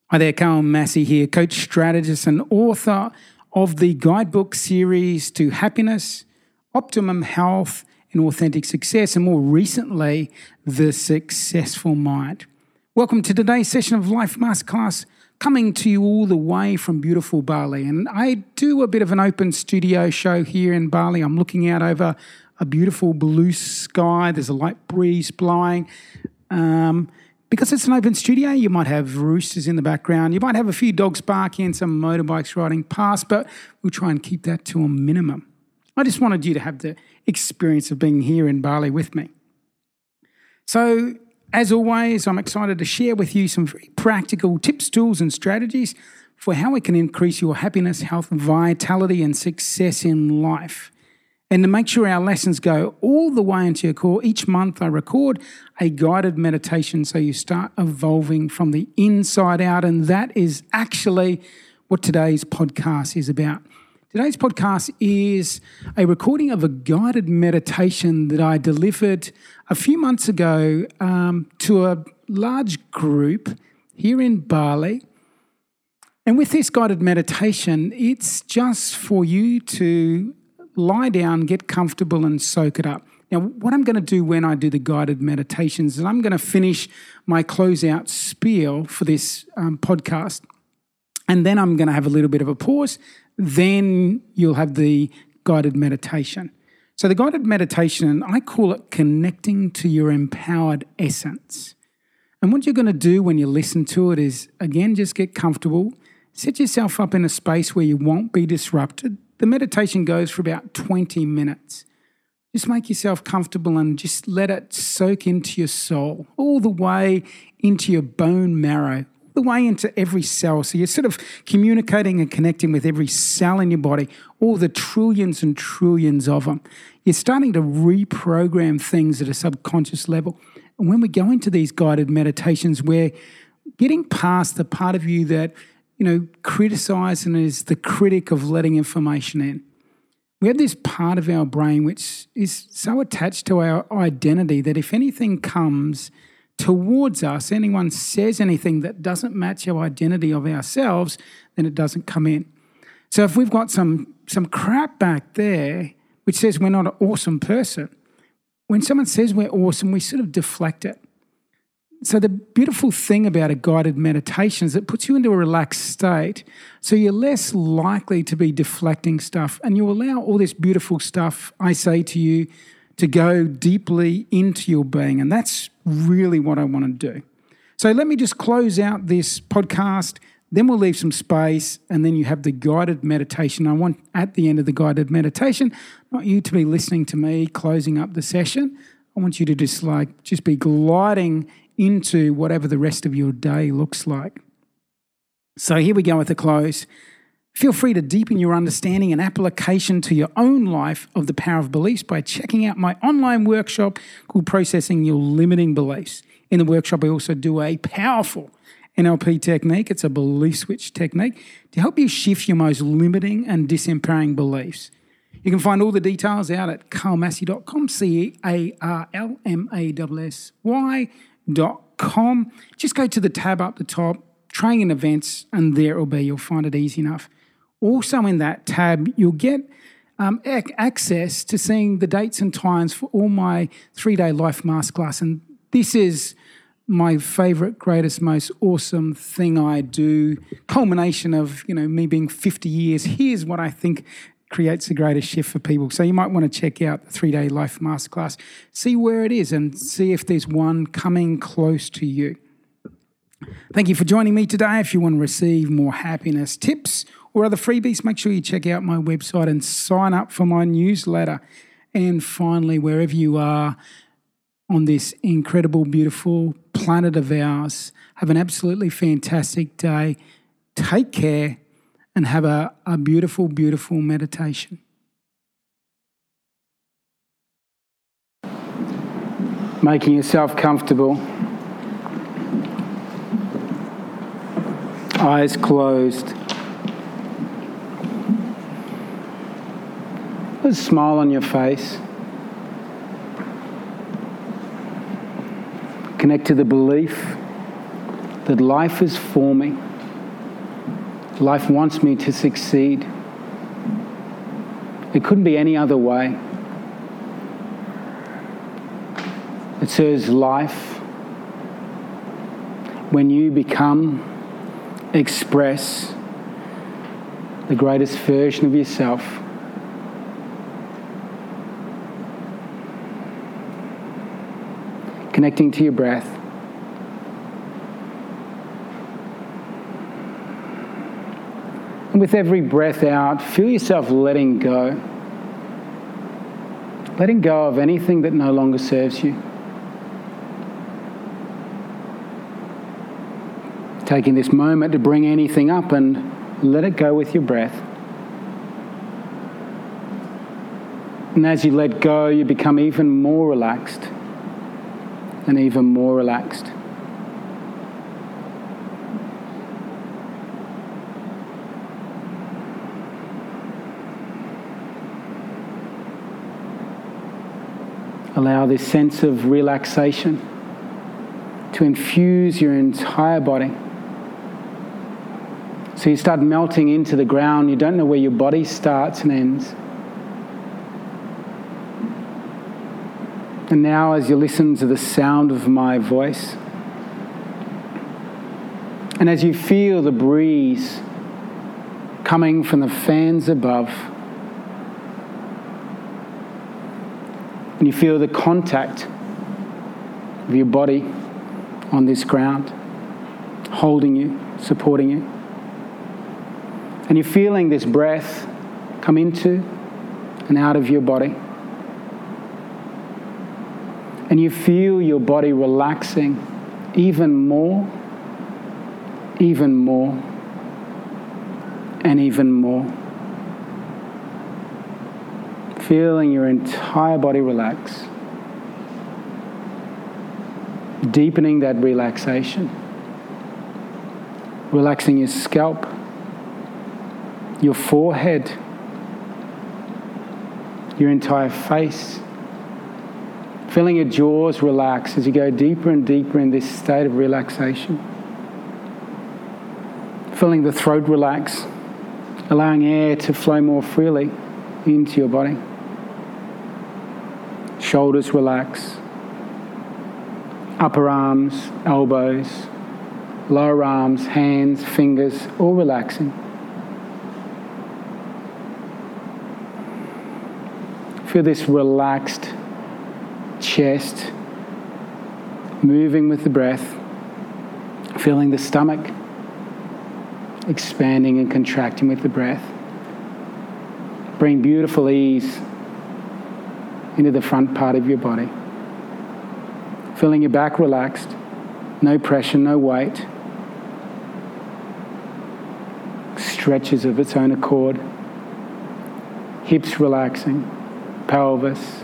Hi there, Carl Massey here, coach, strategist, and author of the guidebook series to happiness, optimum health, and authentic success, and more recently, the successful mind. Welcome to today's session of Life Masterclass, coming to you all the way from beautiful Bali. And I do a bit of an open studio show here in Bali. I'm looking out over a beautiful blue sky. There's a light breeze blowing. Because it's an open studio, you might have roosters in the background. You might have a few dogs barking and some motorbikes riding past, but we'll try and keep that to a minimum. I just wanted you to have the experience of being here in Bali with me. So, as always, I'm excited to share with you some very practical tips, tools, and strategies for how we can increase your happiness, health, vitality, and success in life. And to make sure our lessons go all the way into your core, each month I record a guided meditation so you start evolving from the inside out. And that is actually what today's podcast is about. Today's podcast is a recording of a guided meditation that I delivered a few months ago to a large group here in Bali. And with this guided meditation, it's just for you to lie down, get comfortable, and soak it up. Now, what I'm going to do when I do the guided meditations is I'm going to finish my closeout spiel for this podcast, and then I'm going to have a little bit of a pause. Then you'll have the guided meditation. So the guided meditation, I call it connecting to your empowered essence. And what you're going to do when you listen to it is, again, just get comfortable, set yourself up in a space where you won't be disrupted. The meditation goes for about 20 minutes. Just make yourself comfortable and just let it soak into your soul, all the way into your bone marrow, all the way into every cell. So you're sort of communicating and connecting with every cell in your body, all the trillions and trillions of them. You're starting to reprogram things at a subconscious level. And when we go into these guided meditations, we're getting past the part of you that criticize and is the critic of letting information in. We have this part of our brain which is so attached to our identity that if anything comes towards us, anyone says anything that doesn't match our identity of ourselves, then it doesn't come in. So if we've got some crap back there which says we're not an awesome person, when someone says we're awesome, we sort of deflect it. So the beautiful thing about a guided meditation is it puts you into a relaxed state, so you're less likely to be deflecting stuff, and you allow all this beautiful stuff, I say to you, to go deeply into your being, and that's really what I want to do. So let me just close out this podcast, then we'll leave some space, and then you have the guided meditation. I want, at the end of the guided meditation, not you to be listening to me closing up the session. I want you to just be gliding into whatever the rest of your day looks like. So here we go with the close. Feel free to deepen your understanding and application to your own life of the power of beliefs by checking out my online workshop called Processing Your Limiting Beliefs. In the workshop, I also do a powerful NLP technique. It's a belief switch technique to help you shift your most limiting and disempowering beliefs. You can find all the details out at carlmassey.com, carlmassy.com. Just go to the tab up the top, training events, and there it will be. You'll find it easy enough. Also in that tab, you'll get access to seeing the dates and times for all my 3-day life masterclass. And this is my favorite, greatest, most awesome thing I do. Culmination of, me being 50 years. Here's what I think creates the greatest shift for people. So you might want to check out the 3-day life masterclass, see where it is and see if there's one coming close to you. Thank you for joining me today. If you want to receive more happiness tips or other freebies, make sure you check out my website and sign up for my newsletter. And finally, wherever you are on this incredible, beautiful planet of ours, have an absolutely fantastic day. Take care. And have a beautiful, beautiful meditation. Making yourself comfortable. Eyes closed. Put a smile on your face. Connect to the belief that life is forming Life wants me to succeed. It couldn't be any other way. It serves life when you express the greatest version of yourself. Connecting to your breath. And with every breath out, feel yourself letting go. Letting go of anything that no longer serves you. Taking this moment to bring anything up and let it go with your breath. And as you let go, you become even more relaxed and even more relaxed. Allow this sense of relaxation to infuse your entire body. So you start melting into the ground. You don't know where your body starts and ends. And now as you listen to the sound of my voice, and as you feel the breeze coming from the fans above, and you feel the contact of your body on this ground, holding you, supporting you, and you're feeling this breath come into and out of your body. And you feel your body relaxing even more, and even more. Feeling your entire body relax. Deepening that relaxation. Relaxing your scalp, your forehead, your entire face. Feeling your jaws relax as you go deeper and deeper in this state of relaxation. Feeling the throat relax, allowing air to flow more freely into your body. Shoulders relax. Upper arms, elbows, lower arms, hands, fingers, all relaxing. Feel this relaxed chest moving with the breath, feeling the stomach expanding and contracting with the breath. Bring beautiful ease into the front part of your body. Feeling your back relaxed, no pressure, no weight. Stretches of its own accord. Hips relaxing, pelvis,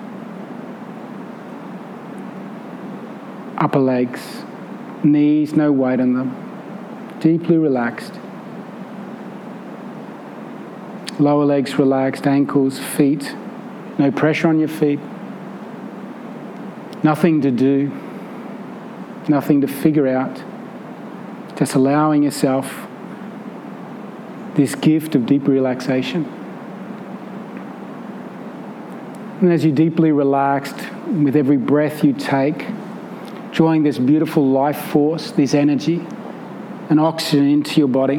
upper legs, knees, no weight on them, deeply relaxed. Lower legs relaxed, ankles, feet, no pressure on your feet. Nothing to do, nothing to figure out. Just allowing yourself this gift of deep relaxation. And as you're deeply relaxed, with every breath you take, drawing this beautiful life force, this energy, and oxygen into your body.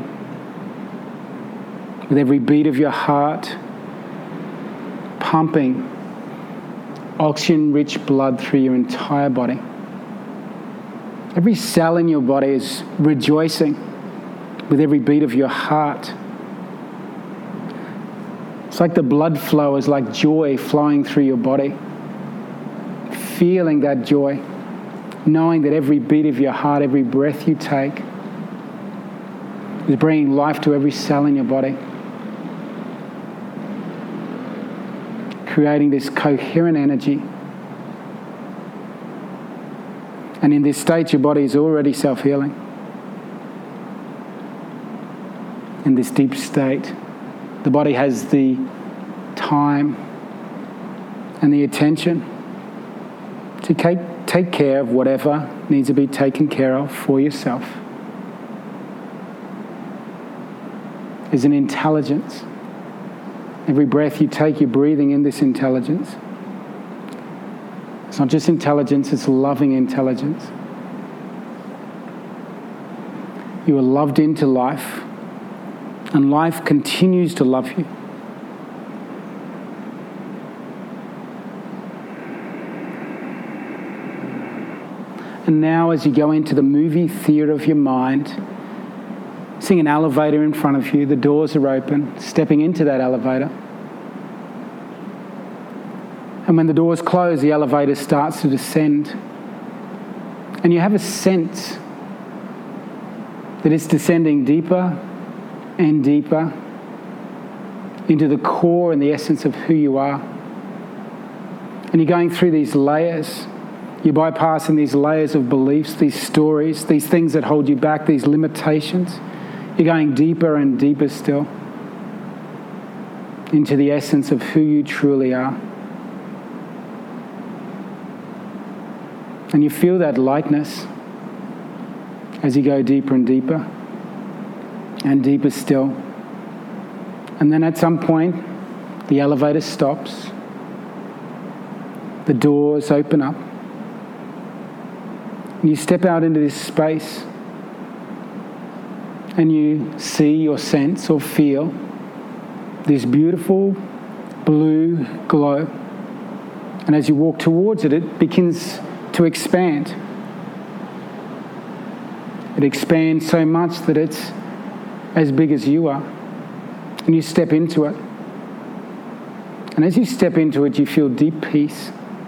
With every beat of your heart, pumping oxygen-rich blood through your entire body. Every cell in your body is rejoicing with every beat of your heart. It's like the blood flow is like joy flowing through your body. Feeling that joy. Knowing that every beat of your heart, every breath you take is bringing life to every cell in your body. Creating this coherent energy. And in this state, your body is already self-healing. In this deep state, the body has the time and the attention to take care of whatever needs to be taken care of for yourself. is an intelligence. Every breath you take, you're breathing in this intelligence. It's not just intelligence, it's loving intelligence. You are loved into life, and life continues to love you. And now as you go into the movie theatre of your mind, seeing an elevator in front of you, the doors are open, stepping into that elevator. And when the doors close, the elevator starts to descend. And you have a sense that it's descending deeper and deeper into the core and the essence of who you are. And you're going through these layers. You're bypassing these layers of beliefs, these stories, these things that hold you back, these limitations. You're going deeper and deeper still into the essence of who you truly are. And you feel that lightness as you go deeper and deeper and deeper still. And then at some point, the elevator stops. The doors open up. And you step out into this space and you see or sense or feel this beautiful blue glow. And as you walk towards it, it begins to expand. It expands so much that it's as big as you are. And you step into it. And as you step into it, you feel deep peace.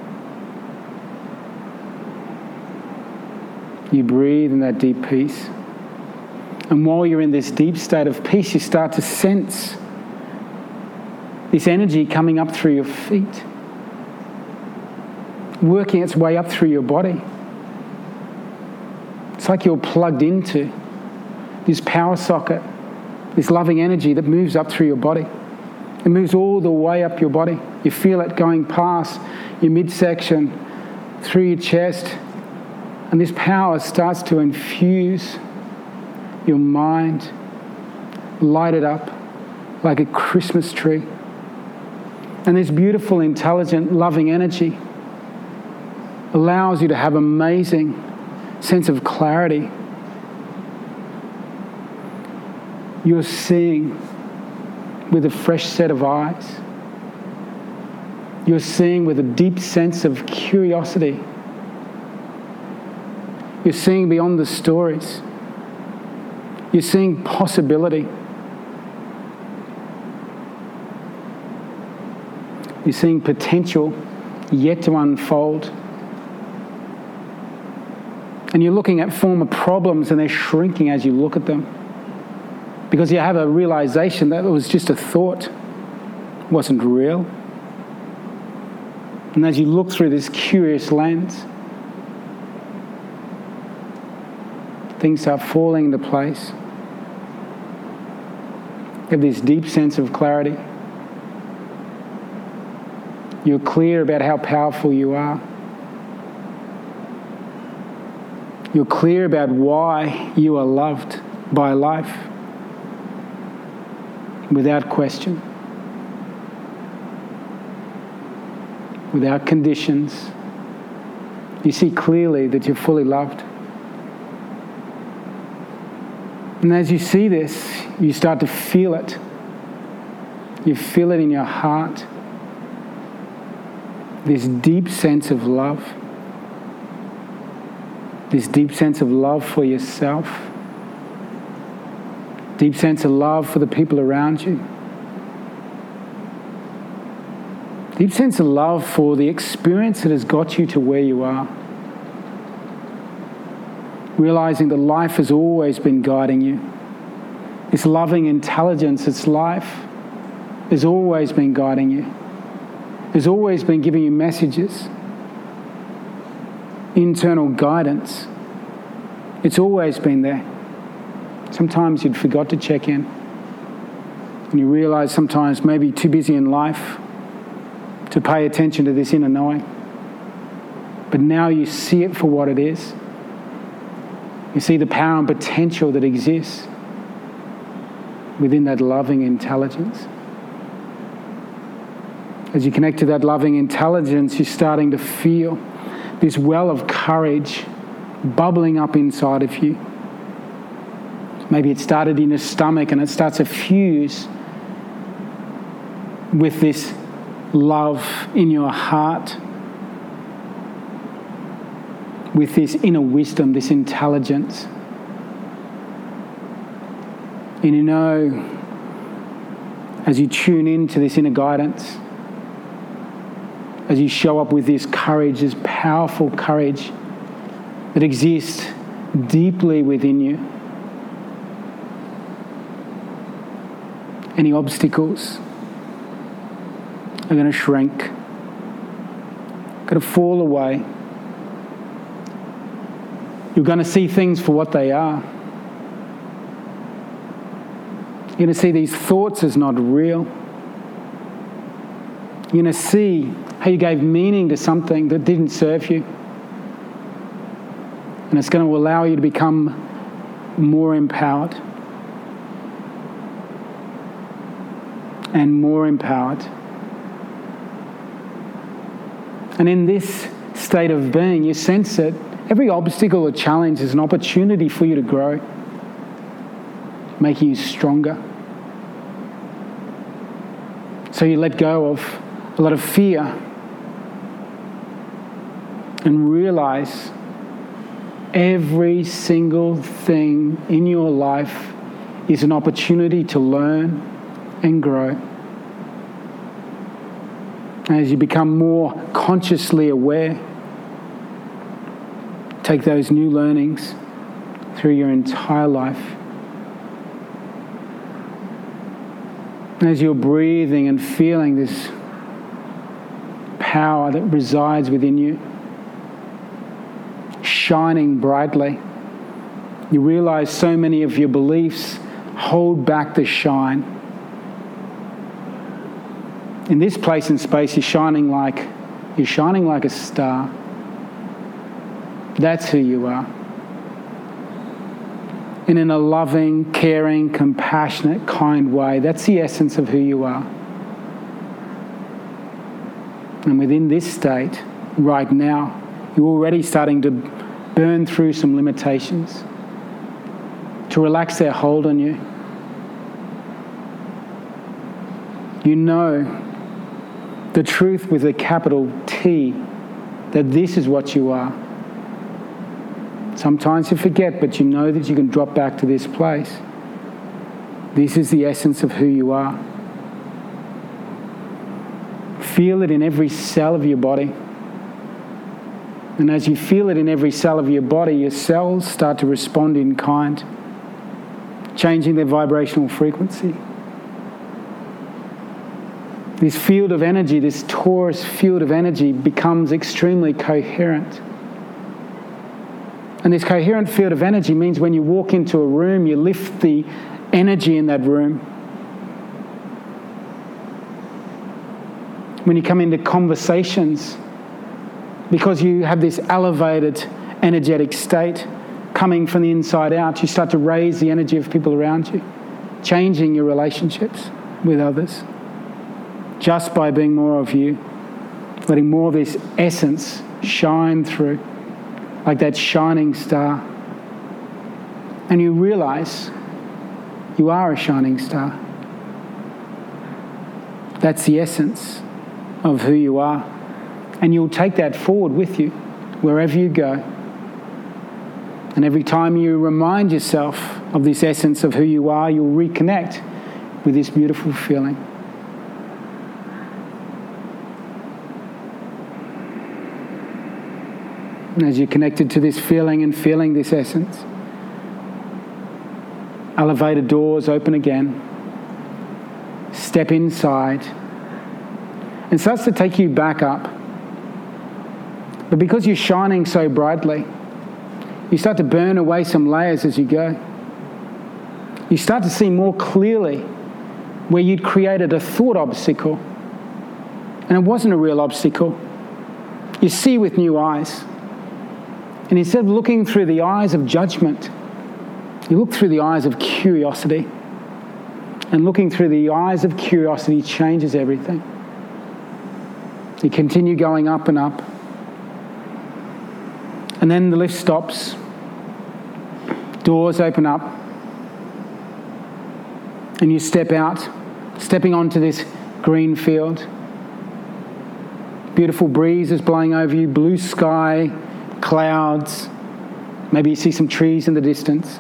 You breathe in that deep peace. And while you're in this deep state of peace, you start to sense this energy coming up through your feet, working its way up through your body. It's like you're plugged into this power socket, this loving energy that moves up through your body. It moves all the way up your body. You feel it going past your midsection, through your chest, and this power starts to infuse your mind, light it up like a Christmas tree. And this beautiful, intelligent, loving energy allows you to have amazing sense of clarity. You're seeing with a fresh set of eyes. You're seeing with a deep sense of curiosity. You're seeing beyond the stories. You're seeing possibility. You're seeing potential yet to unfold. And you're looking at former problems and they're shrinking as you look at them. Because you have a realization that it was just a thought. It wasn't real. And as you look through this curious lens, things start falling into place. You have this deep sense of clarity. You're clear about how powerful you are. You're clear about why you are loved by life. Without question. Without conditions. You see clearly that you're fully loved. And as you see this, you start to feel it. You feel it in your heart. This deep sense of love. This deep sense of love for yourself. Deep sense of love for the people around you. Deep sense of love for the experience that has got you to where you are. Realizing that life has always been guiding you. This loving intelligence, its life, has always been guiding you. Has always been giving you messages. Internal guidance. It's always been there. Sometimes you'd forgot to check in. And you realize sometimes maybe too busy in life to pay attention to this inner knowing. But now you see it for what it is. You see the power and potential that exists. within that loving intelligence. As you connect to that loving intelligence, you're starting to feel this well of courage bubbling up inside of you. Maybe it started in your stomach and it starts to fuse with this love in your heart, with this inner wisdom, this intelligence. And you know, as you tune into this inner guidance, as you show up with this courage, this powerful courage that exists deeply within you, any obstacles are going to shrink, going to fall away. You're going to see things for what they are. You're going to see these thoughts as not real. You're going to see how you gave meaning to something that didn't serve you. And it's going to allow you to become more empowered. And more empowered. And in this state of being, you sense that every obstacle or challenge is an opportunity for you to grow, making you stronger. So you let go of a lot of fear and realize every single thing in your life is an opportunity to learn and grow. As you become more consciously aware, take those new learnings through your entire life. As you're breathing and feeling this power that resides within you, shining brightly, you realize so many of your beliefs hold back the shine. In this place and space, you're shining like a star. That's who you are. And in a loving, caring, compassionate, kind way, that's the essence of who you are. And within this state, right now, you're already starting to burn through some limitations, to relax their hold on you. You know the truth with a capital T, that this is what you are. Sometimes you forget, but you know that you can drop back to this place. This is the essence of who you are. Feel it in every cell of your body. And as you feel it in every cell of your body, your cells start to respond in kind, changing their vibrational frequency. This field of energy, this torus field of energy, becomes extremely coherent. And this coherent field of energy means when you walk into a room, you lift the energy in that room. When you come into conversations, because you have this elevated energetic state coming from the inside out, you start to raise the energy of people around you, changing your relationships with others. Just by being more of you, letting more of this essence shine through, like that shining star. And you realize you are a shining star. That's the essence of who you are. And you'll take that forward with you wherever you go. And every time you remind yourself of this essence of who you are, you'll reconnect with this beautiful feeling. And as you're connected to this feeling and feeling this essence, elevator doors open again. Step inside. And it starts to take you back up. But because you're shining so brightly, you start to burn away some layers as you go. You start to see more clearly where you'd created a thought obstacle. And it wasn't a real obstacle. You see with new eyes. And instead of looking through the eyes of judgment, you look through the eyes of curiosity. And looking through the eyes of curiosity changes everything. You continue going up and up. And then the lift stops. Doors open up. And you step out, stepping onto this green field. Beautiful breeze is blowing over you, blue sky, clouds. Maybe you see some trees in the distance.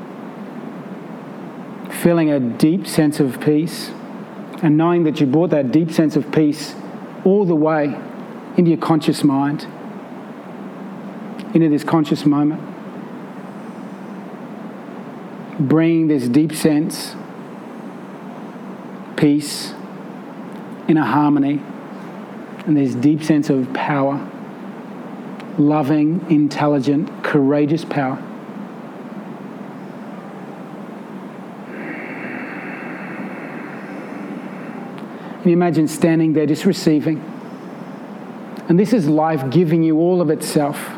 Feeling a deep sense of peace and knowing that you brought that deep sense of peace all the way into your conscious mind, into this conscious moment. Bringing this deep sense, peace, inner harmony, and this deep sense of power, loving, intelligent, courageous power. And you imagine standing there just receiving. And this is life giving you all of itself.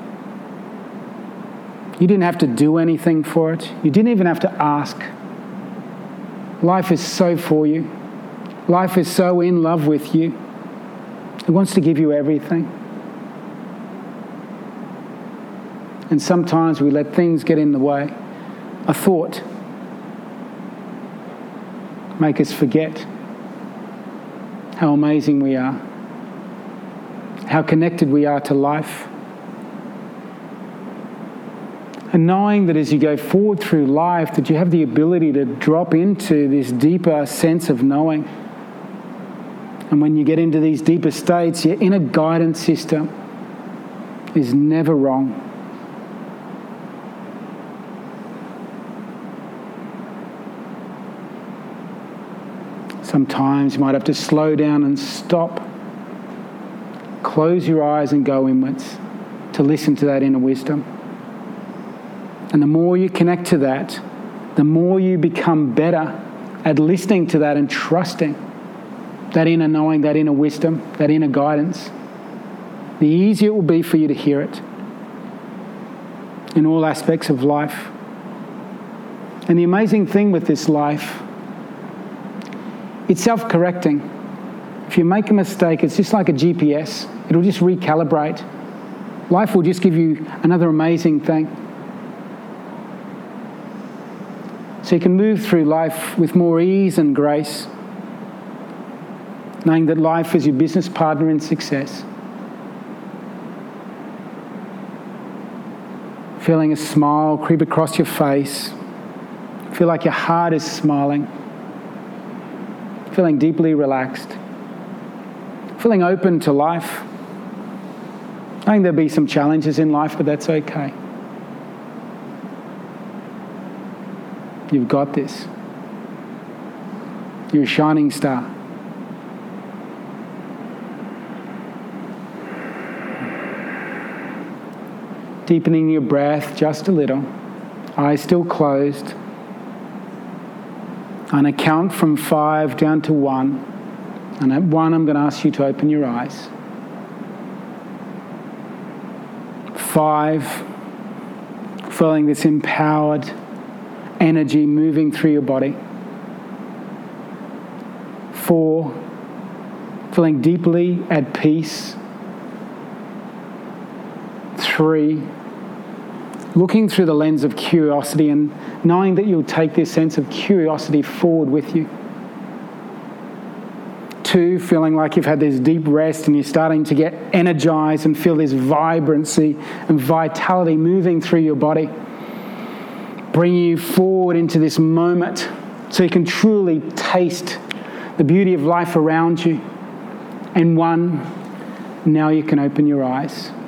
You didn't have to do anything for it. You didn't even have to ask. Life is so for you. Life is so in love with you. It wants to give you everything. And sometimes we let things get in the way. A thought make us forget how amazing we are, how connected we are to life. And knowing that as you go forward through life, that you have the ability to drop into this deeper sense of knowing. And when you get into these deeper states, your inner guidance system is never wrong. Sometimes you might have to slow down and stop. Close your eyes and go inwards to listen to that inner wisdom. And the more you connect to that, the more you become better at listening to that and trusting that inner knowing, that inner wisdom, that inner guidance. The easier it will be for you to hear it in all aspects of life. And the amazing thing with this life, it's self-correcting. If you make a mistake, it's just like a GPS. It'll just recalibrate. Life will just give you another amazing thing. So you can move through life with more ease and grace, knowing that life is your business partner in success. Feeling a smile creep across your face. Feel like your heart is smiling. Feeling deeply relaxed. Feeling open to life. Knowing there'll be some challenges in life, but that's okay. You've got this. You're a shining star. Deepening your breath just a little. Eyes still closed. On a count from 5 down to 1. And at 1, I'm going to ask you to open your eyes. 5. Feeling this empowered energy moving through your body. 4. Feeling deeply at peace. 3. Looking through the lens of curiosity and knowing that you'll take this sense of curiosity forward with you. 2, feeling like you've had this deep rest and you're starting to get energized and feel this vibrancy and vitality moving through your body, bringing you forward into this moment so you can truly taste the beauty of life around you. And 1, now you can open your eyes.